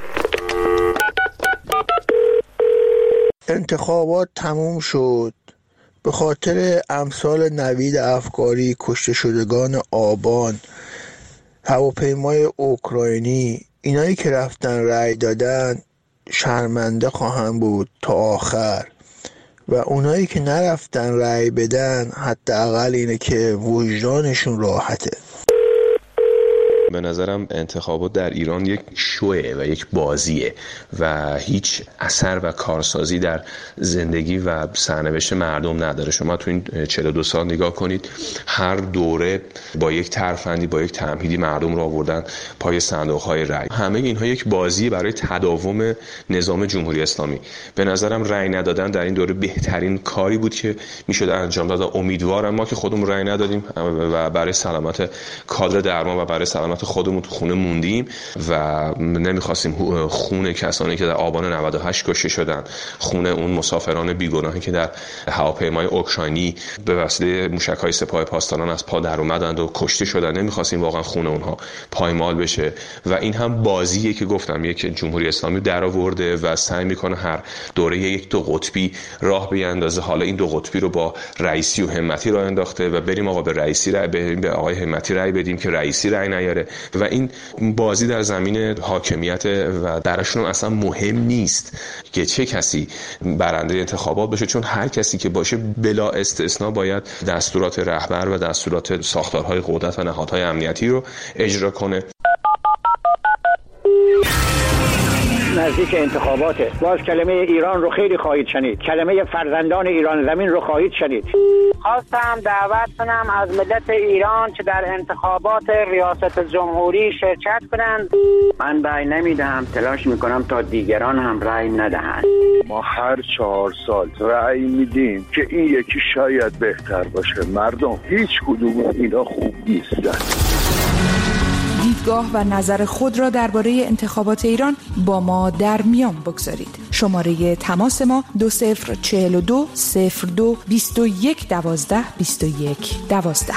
انتخابات تموم شد. به خاطر امثال نوید افکاری، کشته شدگان آبان، هواپیمای اوکراینی، اینایی که رفتن رأی دادن شرمنده خواهند بود تا آخر و اونایی که نرفتن رأی بدن حداقل اینه که وجدانشون راحته. به نظرم انتخابات در ایران یک شوه و یک بازیه و هیچ اثر و کارسازی در زندگی و سرنوشت مردم نداره. شما تو این چهل و دو سال نگاه کنید، هر دوره با یک ترفندی، با یک تمهیدی مردم رو آوردن پای صندوق‌های رأی. همه اینها یک بازی برای تداوم نظام جمهوری اسلامی. به نظرم رأی ندادن در این دوره بهترین کاری بود که میشد انجام داد. امیدوارم ما که خودمون رأی ندادیم و برای سلامت کادر درمان و برای سلامت خودمون تو خونه موندیم و نمیخواستیم خون کسانی که در آبان نود و هشت کشته شدن، خون اون مسافران بیگناهی که در هواپیمای اوکراینی به وسیله موشک‌های سپاه پاسداران از پا در اومدند و کشته شدن، نمیخواستیم واقعا خون اونها پایمال بشه و این هم بازیه که گفتم یک جمهوری اسلامی درآورده و سعی میکنه هر دوره یک دو قطبی راه بیاندازه. حالا این دو قطبی رو با رئیسی و همتی راه انداخته و بریم آقا به رئیسی رأی بدیم، به آقای همتی رأی بدیم که رئیسی رأی نیاره و این بازی در زمین حاکمیت و درشون اصلا مهم نیست که چه کسی برنده انتخابات بشه، چون هر کسی که باشه بلا استثنا باید دستورات رهبر و دستورات ساختارهای قدرت و نهادهای امنیتی رو اجرا کنه. نزدیک انتخاباته. باز کلمه ایران رو خیلی خواهید شنید، کلمه فرزندان ایران زمین رو خواهید شنید. خواستم دعوت کنم از ملت ایران که در انتخابات ریاست جمهوری شرکت کنند. من رأی نمیدهم، تلاش میکنم تا دیگران هم رأی ندهند. ما هر چهار سال رأی میدیم که این یکی شاید بهتر باشه. مردم هیچ کدوم اینا خوب نیستن. دیدگاه و نظر خود را درباره انتخابات ایران با ما در میان بگذارید. شماره تماس ما دو صفر چهل و دو صفر دو بیست و یک دوازده بیست و یک دوازده.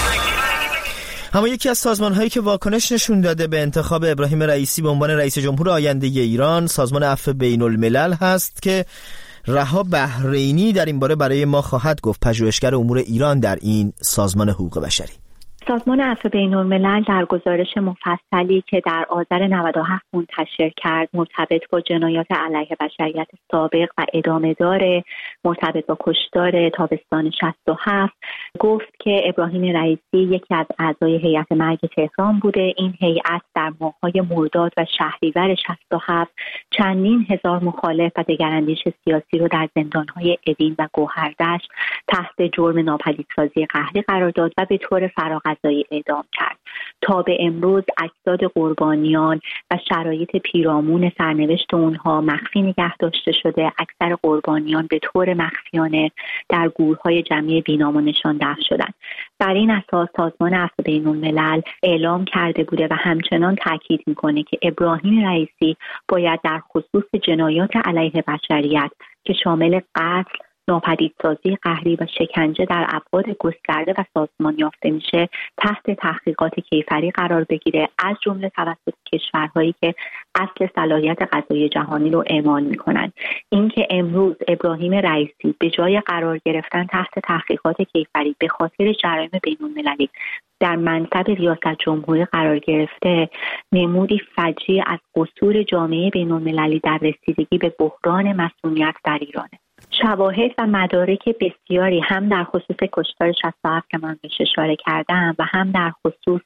اما یکی از سازمان‌هایی که واکنش نشون داده به انتخاب ابراهیم رئیسی به عنوان رئیس جمهور آینده ایران، سازمان عفو بین الملل هست که رها بحرینی در این باره برای ما خواهد گفت، پژوهشگر امور ایران در این سازمان حقوق بشری. سازمان عفو بین الملل در گزارش مفصلی که در آذر نود و هفت منتشر کرد مرتبط با جنایات علیه بشریت سابق و ادامه داره مرتبط با کشتار تابستان شصت و هفت گفت که ابراهیم رئیسی یکی از اعضای هیئت مرگ تهران بوده. این هیئت در ماه‌های مرداد و شهریور شصت و هفت چندین هزار مخالف و دگراندیش سیاسی رو در زندان‌های اوین و گوهردشت تحت جرم ناپدیدسازی قهری قرار داد و به طور فراغت اعدام کرد. تا به امروز اجساد قربانیان و شرایط پیرامون سرنوشت اونها مخفی نگه داشته شده. اکثر قربانیان به طور مخفیانه در گورهای جمعی بینام و نشان دفن شدند. بر این اساس سازمان عفو بین الملل اعلام کرده بوده و همچنان تاکید میکنه که ابراهیم رئیسی باید در خصوص جنایات علیه بشریت که شامل قتل، ناپدیدسازی قهری و شکنجه در ابعاد گسترده و سازمان یافته میشه تحت تحقیقات کیفری قرار بگیره، از جمله توسط کشورهایی که اصل صلاحیت قضایی جهانی رو اعمال میکنن. اینکه امروز ابراهیم رئیسی به جای قرار گرفتن تحت تحقیقات کیفری به خاطر جرایم بین‌المللی در منصب ریاست جمهوری قرار گرفته، نمودی فجیع از قصور جامعه بین‌المللی در رسیدگی به بحران مسئولیت در ایرانه. شواهد و مدارک بسیاری هم در خصوص کشتار شصت و هفت که من بهش اشاره کردم و هم در خصوص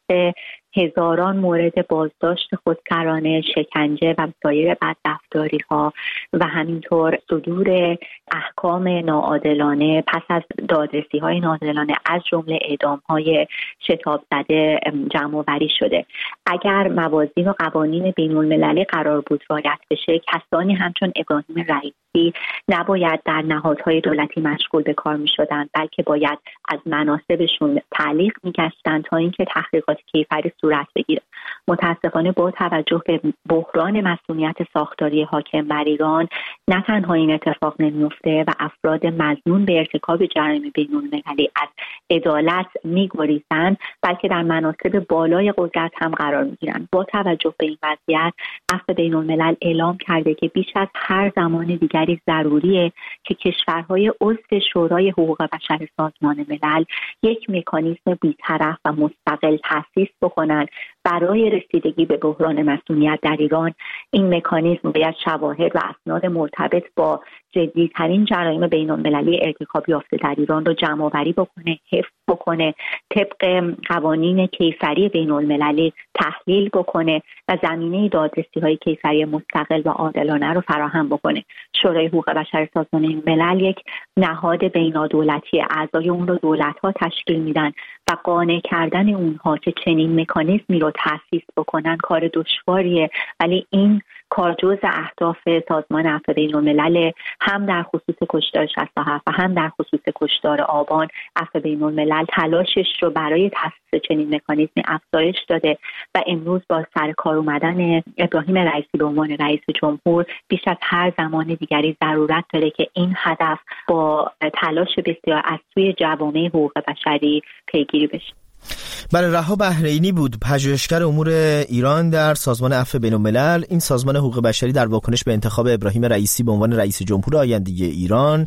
هزاران مورد بازداشت خودسرانه، شکنجه و سایر بدرفتاری ها و همینطور صدور احکام ناعادلانه پس از دادرسی های ناعادلانه از جمله اعدام های شتاب زده جمع آوری شده. اگر موازین و قوانین بین المللی قرار بود رعایت بشه، کسانی همچون ابراهیم رئیسی نباید در نهادهای دولتی مشغول به کار می شدن، بلکه باید از مناصبشون تعلیق می گشتن تا اینکه تحقیقات کیفری صورت بگیره. متاسفانه با توجه به بحران مسئولیت ساختاری حاکم بر ایران نه تنها این اتفاق نمیفته و افراد مظنون به ارتکاب جرایم بین‌المللی از عدالت میگریزند، بلکه در مناصب بالای قدرت هم قرار میگیرند. با توجه به این وضعیت عفو بین الملل اعلام کرده که بیش از هر زمان دیگری ضروریه که کشورهای عضو شورای حقوق بشر سازمان ملل یک مکانیزم بی‌طرف و مستقل تأسیس بکنند برای رسیدگی به بحران مصونیت در ایران این مکانیزم باید شواهد و اسناد مرتبط با جدی‌ترین جرایم بین‌المللی ارتکاب یافته در ایران رو جمع‌آوری بکنه، حفظ بکنه، طبق قوانین کیفری بین‌المللی تحلیل بکنه و زمینه دادرسی‌های کیفری مستقل و عادلانه رو فراهم بکنه. شورای حقوق بشر سازمان ملل یک نهاد بین‌دولتی، اعضای اون رو دولت‌ها تشکیل میدن و قانع کردن اونها که چنین مکانیزمی رو تأسیس بکنن کار دشواریه، ولی این کار جزء اهداف سازمان عفو بین‌الملل، هم در خصوص کشتار شصت و هفت و هم در خصوص کشتار آبان. عفو بین‌الملل تلاشش رو برای تأسیس چنین مکانیزمی افزایش داده و امروز با سر کار اومدن ابراهیم رئیسی به عنوان رئیس جمهور بیش از هر زمان دیگری ضرورت داره که این هدف با تلاش بسیار از سوی جوامع حقوق بشری پیگیری بشه. بله، رها بحرینی بود، پژوهشگر امور ایران در سازمان عفو بین‌الملل. این سازمان حقوق بشری در واکنش به انتخاب ابراهیم رئیسی به عنوان رئیس جمهور آینده ایران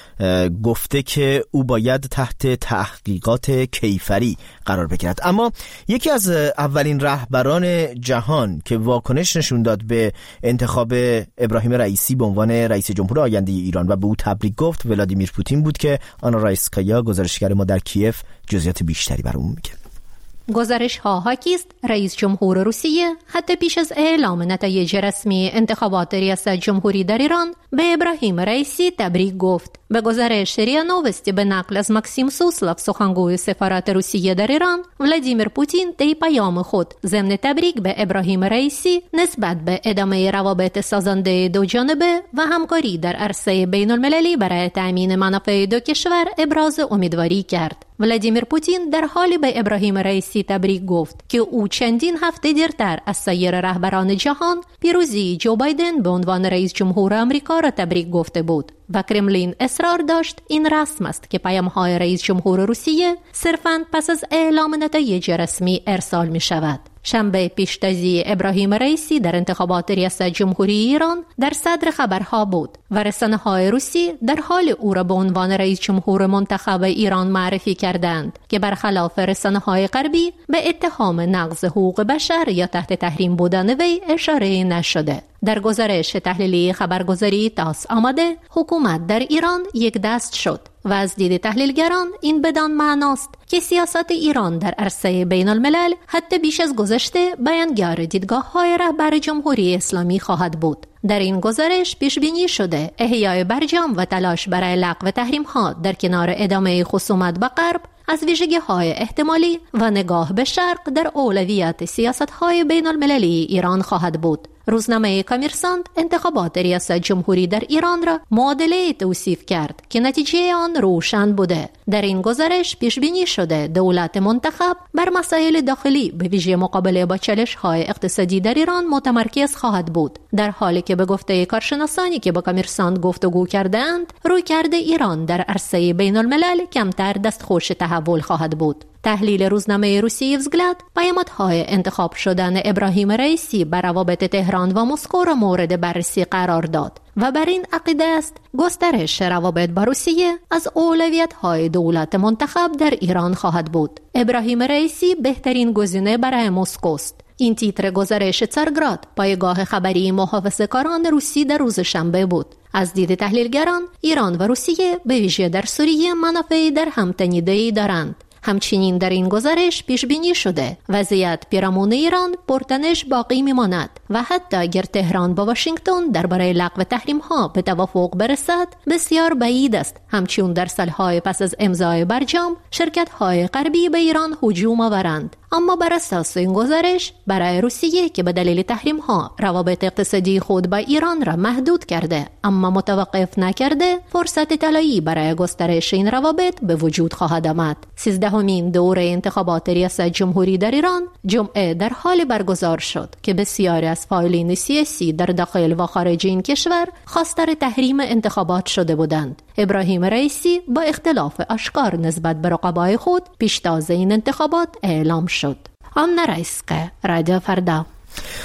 گفته که او باید تحت تحقیقات کیفری قرار بگیرد. اما یکی از اولین رهبران جهان که واکنش نشون داد به انتخاب ابراهیم رئیسی به عنوان رئیس جمهور آینده ایران و به او تبریک گفت ولادیمیر پوتین بود که آنا رایسکایا گزارشگر ما در کیف جزئیات بیشتری برامون میگه. گزارش ها حاکی است رئیس جمهور روسیه حتی پیش از اعلام نتایج رسمی انتخابات ریاست جمهوری در ایران به ابراهیم رئیسی تبریک گفت. به گزارش ریا نووستی به نقل از ماکسیم سوسلوف سخنگوی سفارت روسیه در ایران، ولادیمیر پوتین طی پیام خود ضمن تبریک به ابراهیم رئیسی نسبت به ادامه روابط سازنده دو جانبه و همکاری در عرصه بین المللی برای تأمین منافع دو کشور ابراز امیدواری کرد. ولادیمیر پوتین در حالی به ابراهیم رئیسی تبریک گفت که او چندین هفته دیرتر از سایر رهبران جهان پیروزی جو بایدن به عنوان رئیس جمهور آمریکا را تبریک گفته بود و کرملین اصرار داشت این رسم است که پیام‌های رئیس جمهور روسیه صرفاً پس از اعلام نتایج رسمی ارسال می شود. شنبه پیشتازی ابراهیم رئیسی در انتخابات ریاست جمهوری ایران در صدر خبرها بود و رسانه‌های روسی در حال او را به عنوان رئیس جمهور منتخب ایران معرفی کردند که برخلاف رسانه‌های غربی به اتهام نقض حقوق بشر یا تحت تحریم بودن وی اشاره نشده. در گزارش تحلیلی خبرگزاری تاس آمده، حکومت در ایران یک دست شد و از دید تحلیلگران این بدان معناست که سیاست ایران در عرصه بین الملل حتی بیش از گذشته بیانگر دیدگاه‌های رهبر جمهوری اسلامی خواهد بود. در این گزارش پیش بینی شده احیای برجام و تلاش برای لغو تحریم‌ها در کنار ادامه خصومت با غرب از ویژگی‌های احتمالی و نگاه به شرق در اولویت سیاست‌های بین المللی ایران خواهد بود. روزنامه کامرسانت انتخابات ریاست جمهوری در ایران را معادله توصیف کرد که نتیجه آن روشن بوده. در این گزارش پیش بینی شده دولت منتخب بر مسائل داخلی به ویژه مقابله با چالش‌های اقتصادی در ایران متمرکز خواهد بود، در حالی که به گفته کارشناسانی که با کامرسانت گفتگو کردند رویکرد ایران در عرصه بین الملل کمتر دستخوش تحول خواهد بود. تحلیل روزنامه روسی وزگلد پیامدهای انتخاب شدن ابراهیم رئیسی بر روابط تهران و مسکو را مورد بررسی قرار داد و بر این عقیده است گسترش روابط با روسیه از اولویت‌های دولت منتخب در ایران خواهد بود. ابراهیم رئیسی بهترین گزینه برای مسکو است. این تیتر گزارش تسارگراد پایگاه خبری محافظه‌کاران روسی در روز شنبه بود. از دید تحلیلگران ایران و روسیه به ویژه در سوریه منافعی در هم تنیده‌ای دارند. همچنین در این گزارش پیش بینی شده وضعیت پیرامون ایران پرتنش باقی میماند و حتی اگر تهران با واشنگتن درباره لغو تحریم‌ها به توافق برسد بسیار بعید است. همچنین در سالهای پس از امضای برجام شرکت‌های غربی به ایران هجوم آورند. اما بر اساس این گزارش برای روسیه که به دلیل تحریم‌ها روابط اقتصادی خود با ایران را محدود کرده اما متوقف نکرده، فرصت طلایی برای گسترش این روابط به وجود خواهد آمد. سیزدهمین دوره انتخابات ریاست جمهوری در ایران جمعه در حال برگزار شد که بسیاری از فاعلین سیاسی در داخل و خارج این کشور خواستار تحریم انتخابات شده بودند. ابراهیم رئیسی با اختلاف آشکار نسبت به رقبای خود پیشتاز این انتخابات اعلام شد. آنا رایسکایا، رادیو فردا.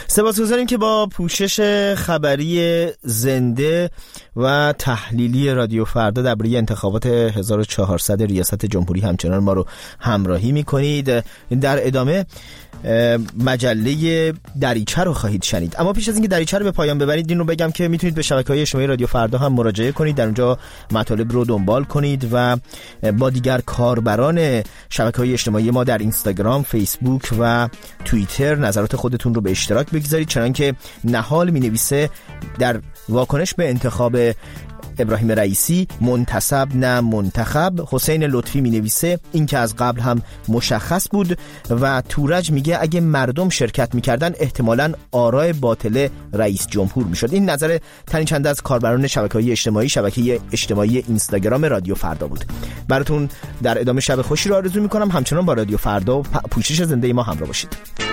سپاسگزاریم که با پوشش خبری زنده و تحلیلی رادیو فردا درباره انتخابات هزار و چهارصد ریاست جمهوری همچنان ما رو همراهی میکنید. در ادامه مجله دریچه رو خواهید شنید، اما پیش از اینکه دریچه رو به پایان ببرید این رو بگم که میتونید به شبکه‌های اجتماعی رادیو فردا هم مراجعه کنید، در اونجا مطالب رو دنبال کنید و با دیگر کاربران شبکه‌های اجتماعی ما در اینستاگرام، فیسبوک و توییتر نظرات خودتون رو به اشتراک بگذارید. چنانکه نهال می‌نویسه در واکنش به انتخاب ابراهیم رئیسی منتصب نه منتخب، حسین لطفی می نویسه این که از قبل هم مشخص بود و تورج میگه اگه مردم شرکت میکردن احتمالاً آراء باطل رئیس جمهور میشد. این نظر تنی چند از کاربران شبکه‌های اجتماعی شبکه اجتماعی اینستاگرام رادیو فردا بود. براتون در ادامه شب خوشی رو آرزو میکنم. همچنان با رادیو فردا پوشش زنده ما همراه باشید.